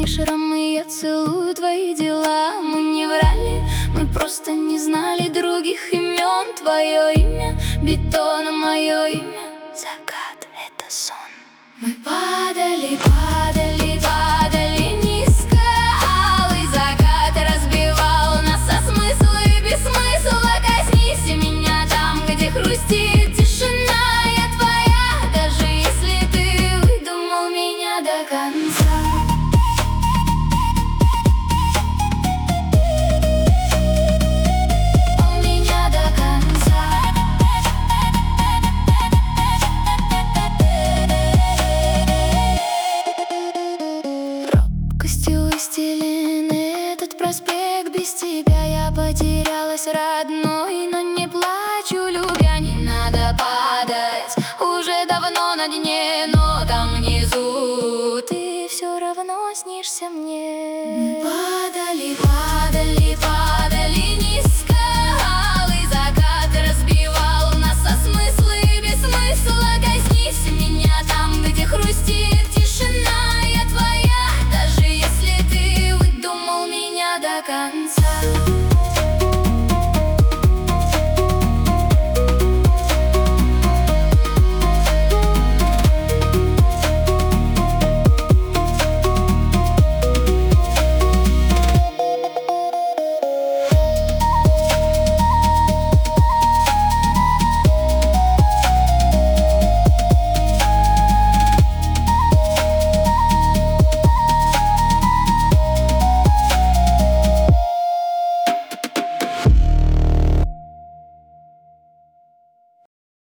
мои шрамы, я целую твои дела. Мы не врали, мы просто не знали других имен. Твое имя бетон, а мое имя закат, это сон. Мы падали, падали, падали низко. Алый закат разбивал нас о смысл и без смысла. Коснись меня там, где хрустит тишина. Я твоя, даже если ты выдумал меня до конца. Этот проспект, без тебя я потерялась, родной. Но не плачу, любя, не надо падать. Уже давно на дне, но там внизу ты все равно снишься мне. Мы падали, падали.